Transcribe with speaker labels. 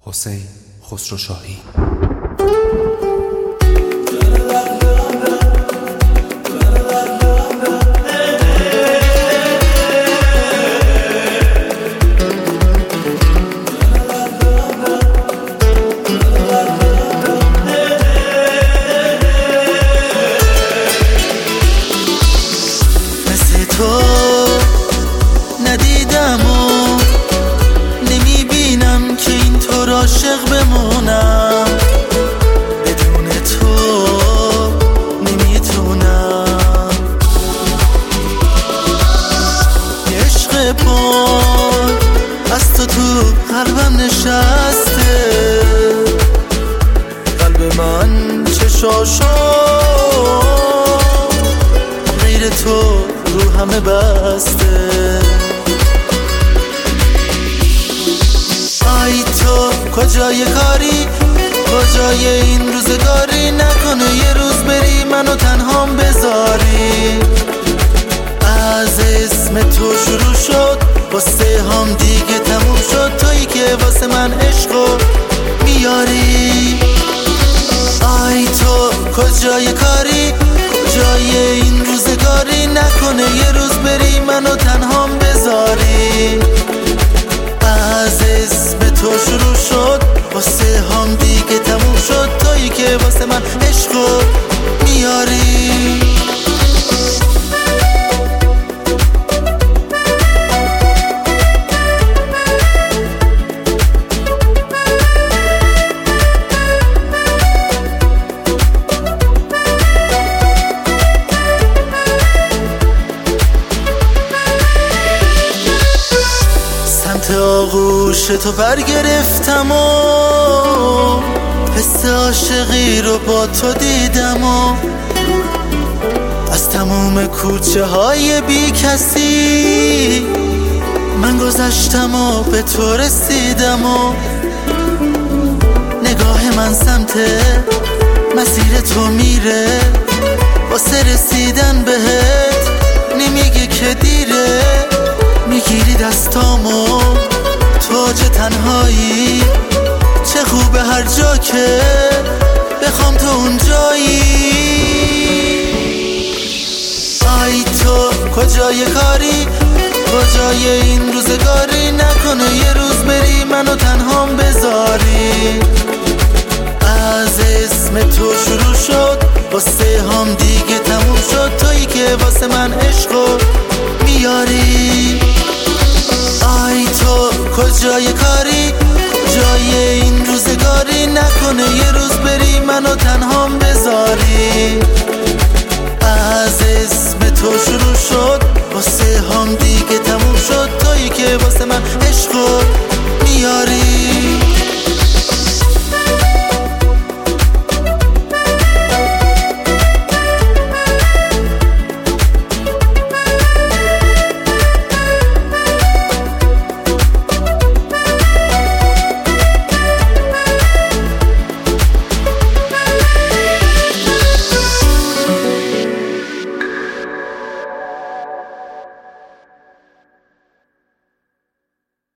Speaker 1: حسین خسروشاهی.
Speaker 2: مثل تو ندیدم و نمیبینم که اینطور عاشق بمونم، بدون تو نمیتونم. یه عشق پاک از تو قلبم نشسته، قلب من چشاشو غیر تو رو همه بسته. آی تو کجای کاری، کجای این روزگاری، نکنه یه روز بری منو تنهام بذاری. از اسم تو شروع شد واسه هم دیگه تموم شد، تویی که واسه من عشقو میاری. آی تو کجای کاری، کجای این روزگاری، نکنه یه روز بری منو تنهام بذاری. از اسم تو شروع شد واسه هم دیگه تموم شد، تویی که واسه من عشقو میاری. آغوش تو پر گرفتم و حس عاشقی رو با تو دیدم و از تموم کوچه های بی کسی من گذشتم و به تو رسیدم و نگاه من سمت مسیر تو میره، واسه رسیدن بهت نمیگه که دیره. میگیری دستامو تاج تنهایی، چه خوبه هر جا که بخوام تو اونجایی. آی تو کجای کاری، کجای این روزگاری، نکنه یه روز بری منو تنهام بذاری. از اسم تو شروع شد واسه هم دیگه تموم شد، تویی که واسه من عشقو میاری. آی تو کجای کاری، کجای این روزگاری، نکنه یه روز بری منو تنهام بذاری. از اسم تو شروع شد واسه هم دیگه تموم شد، تویی که واسه من عشقو میاری.